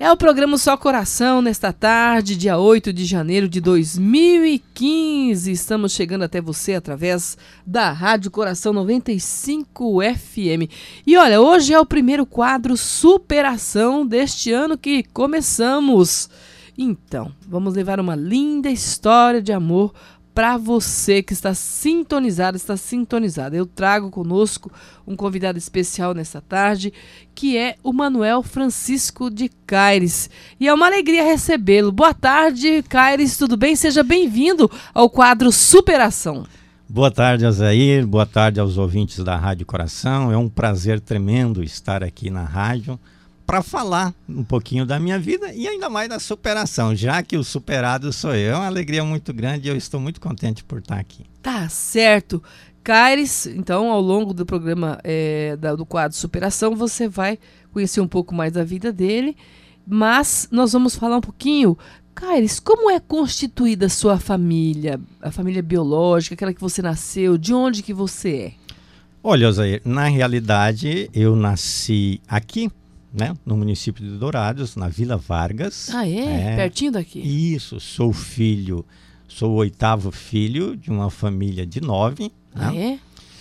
É o programa Só Coração, nesta tarde, dia 8 de janeiro de 2015. Estamos chegando até você através da Rádio Coração 95 FM. E olha, hoje é o primeiro quadro Superação deste ano que começamos. Então, vamos levar uma linda história de amor para você que está sintonizado, está sintonizada. Eu trago conosco um convidado especial nesta tarde, que é o Manuel Francisco de Caires. E é uma alegria recebê-lo. Boa tarde, Caires, tudo bem? Seja bem-vindo ao quadro Superação. Boa tarde, Azair. Boa tarde aos ouvintes da Rádio Coração. É um prazer tremendo estar aqui na rádio para falar um pouquinho da minha vida e ainda mais da superação, já que o superado sou eu. É uma alegria muito grande e eu estou muito contente por estar aqui. Tá certo. Caires, então, ao longo do programa do quadro Superação, você vai conhecer um pouco mais da vida dele, mas nós vamos falar um pouquinho. Caires, como é constituída a sua família, a família biológica, aquela que você nasceu, de onde que você é? Olha, Osair, na realidade eu nasci aqui, né, no município de Dourados, na Vila Vargas. Ah, é? Pertinho daqui? Isso, sou o oitavo filho de uma família de 9. Ah, né? é?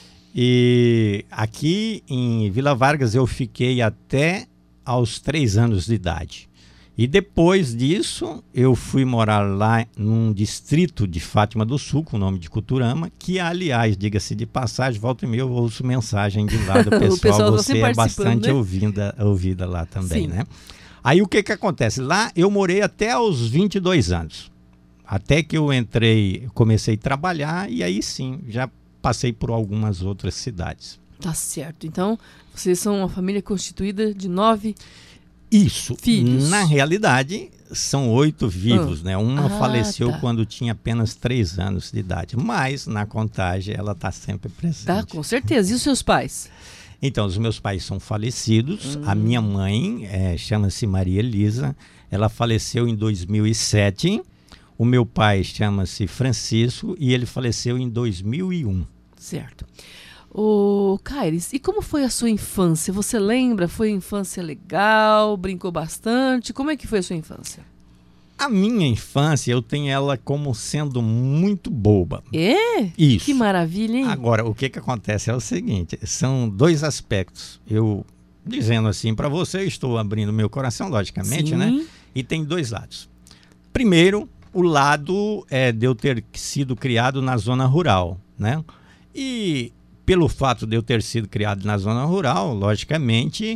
E aqui em Vila Vargas eu fiquei até aos 3 anos de idade. E depois disso, eu fui morar lá num distrito de Fátima do Sul, com o nome de Cuturama, que, aliás, diga-se de passagem, volta e meia eu ouço mensagem de lá do pessoal, você é bastante, né? ouvida lá também, né? Aí o que acontece? Lá eu morei até aos 22 anos, até que eu comecei a trabalhar e aí sim, já passei por algumas outras cidades. Tá certo, então vocês são uma família constituída de 9 Isso, filhos. Na realidade, são 8 vivos, né? Uma faleceu quando tinha apenas 3 anos de idade, mas na contagem ela está sempre presente. Tá, com certeza. E os seus pais? Então, os meus pais são falecidos. A minha mãe chama-se Maria Elisa, ela faleceu em 2007. O meu pai chama-se Francisco e ele faleceu em 2001. Certo. Ô, Caires, e como foi a sua infância? Você lembra? Foi uma infância legal? Brincou bastante? Como é que foi a sua infância? A minha infância, eu tenho ela como sendo muito boba. É? Isso. Que maravilha, hein? Agora, o que acontece é o seguinte, são 2 aspectos. Eu, dizendo assim para você, eu estou abrindo meu coração, logicamente, Sim. né? E tem 2 lados. Primeiro, o lado de eu ter sido criado na zona rural, né? E pelo fato de eu ter sido criado na zona rural, logicamente,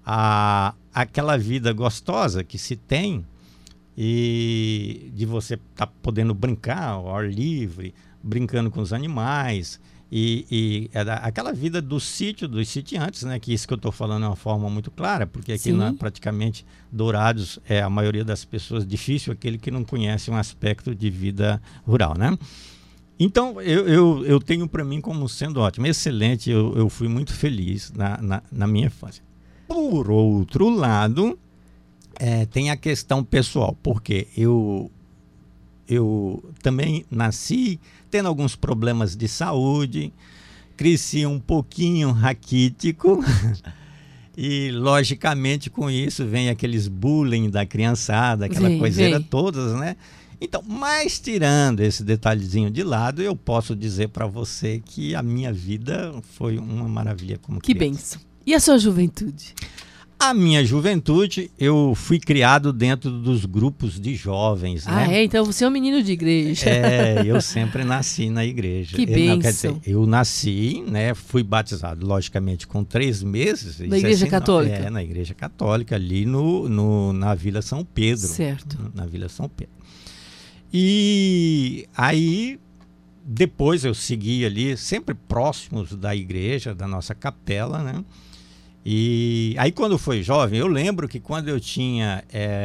aquela vida gostosa que se tem e de você estar podendo brincar ao ar livre, brincando com os animais e aquela vida do sítio, dos sitiantes, né? Que isso que eu estou falando é uma forma muito clara, porque aqui praticamente Dourados a maioria das pessoas, difícil aquele que não conhece um aspecto de vida rural, né? Então, eu tenho para mim como sendo ótimo, excelente, eu fui muito feliz na minha infância. Por outro lado, tem a questão pessoal, porque eu também nasci tendo alguns problemas de saúde, cresci um pouquinho raquítico e, logicamente, com isso vem aqueles bullying da criançada, aquela coiseira todas, né? Então, mas tirando esse detalhezinho de lado, eu posso dizer para você que a minha vida foi uma maravilha como criança. Que bênção. E a sua juventude? A minha juventude, eu fui criado dentro dos grupos de jovens, né? Ah, então você é um menino de igreja. Eu sempre nasci na igreja. Que bênção. Quer dizer, eu nasci, né? Fui batizado, logicamente, com 3 meses. Na igreja católica? Na igreja católica, ali na Vila São Pedro. Certo. Na Vila São Pedro. E aí, depois eu segui ali, sempre próximos da igreja, da nossa capela, né? E aí, quando foi jovem, eu lembro que quando eu tinha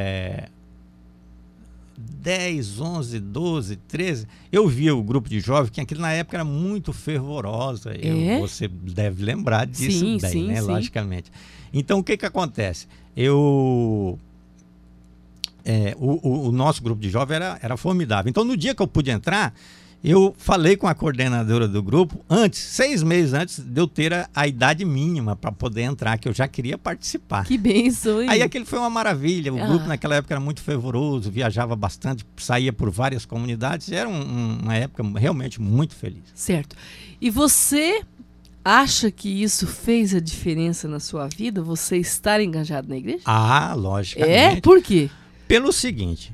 10, 11, 12, 13, eu via o grupo de jovens, que aquilo na época era muito fervorosa. Você deve lembrar disso bem, né? Sim. Logicamente. Então, o que acontece? O nosso grupo de jovens era formidável. Então, no dia que eu pude entrar, Eu falei com a coordenadora do grupo antes, 6 meses antes de eu ter a idade mínima para poder entrar, que eu já queria participar. Que bênção, hein? Aí aquele foi uma maravilha. O grupo naquela época era muito fervoroso, viajava bastante, saía por várias comunidades. Era uma época realmente muito feliz. Certo. E você acha que isso fez a diferença na sua vida, você estar engajado na igreja? Ah, logicamente. É? Por quê? Pelo seguinte,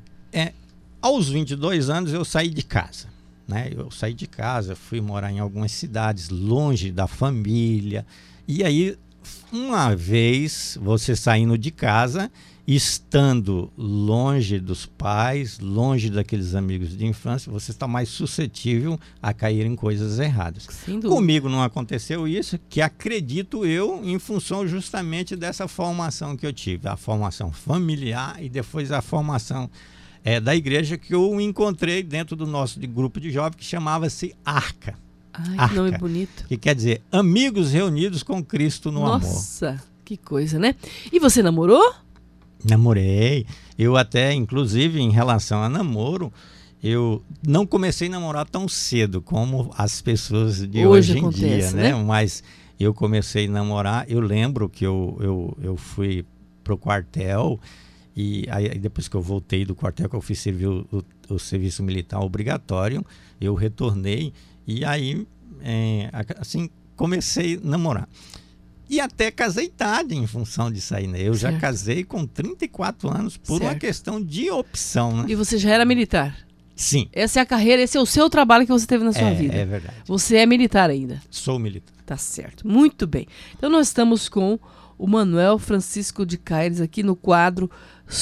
aos 22 anos eu saí de casa. Né? Eu saí de casa, fui morar em algumas cidades, longe da família. E aí, uma vez você saindo de casa, estando longe dos pais, longe daqueles amigos de infância, você está mais suscetível a cair em coisas erradas. Comigo não aconteceu isso, que acredito eu, em função justamente dessa formação que eu tive. A formação familiar e depois a formação da igreja, que eu encontrei dentro do nosso grupo de jovens, que chamava-se Arca. Ai, que nome bonito. Que quer dizer, amigos reunidos com Cristo no amor. Nossa, que coisa, né? E você namorou? Namorei. Eu até, inclusive, em relação a namoro, eu não comecei a namorar tão cedo como as pessoas de hoje em dia, né? Mas eu comecei a namorar, eu lembro que eu fui pro quartel. E aí, depois que eu voltei do quartel, que eu fiz servir o serviço militar obrigatório, eu retornei e aí, assim, comecei a namorar. E até casei tarde em função disso aí, né? Eu já casei com 34 anos por uma questão de opção, né? E você já era militar? Sim. Essa é a carreira, esse é o seu trabalho que você teve na sua vida. É verdade. Você é militar ainda? Sou militar. Tá certo. Muito bem. Então nós estamos com o Manuel Francisco de Caires aqui no quadro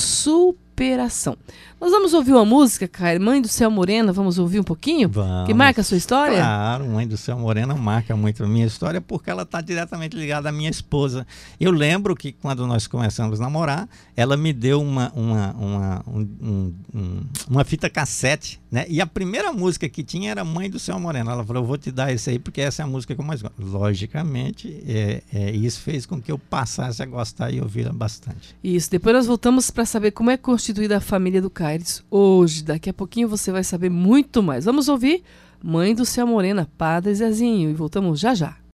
Superação. Nós vamos ouvir uma música, Caires, Mãe do Céu Morena, vamos ouvir um pouquinho? Vamos. Que marca a sua história? Claro, Mãe do Céu Morena marca muito a minha história porque ela está diretamente ligada à minha esposa. Eu lembro que quando nós começamos a namorar, ela me deu uma fita cassete, né? E a primeira música que tinha era Mãe do Céu Morena. Ela falou, eu vou te dar esse aí porque essa é a música que eu mais gosto. Logicamente, isso fez com que eu passasse a gostar e ouvir bastante. Isso, depois nós voltamos para saber como é constituída a família do Caires hoje. Daqui a pouquinho você vai saber muito mais. Vamos ouvir Mãe do Céu Morena, Padre Zezinho, e voltamos já já.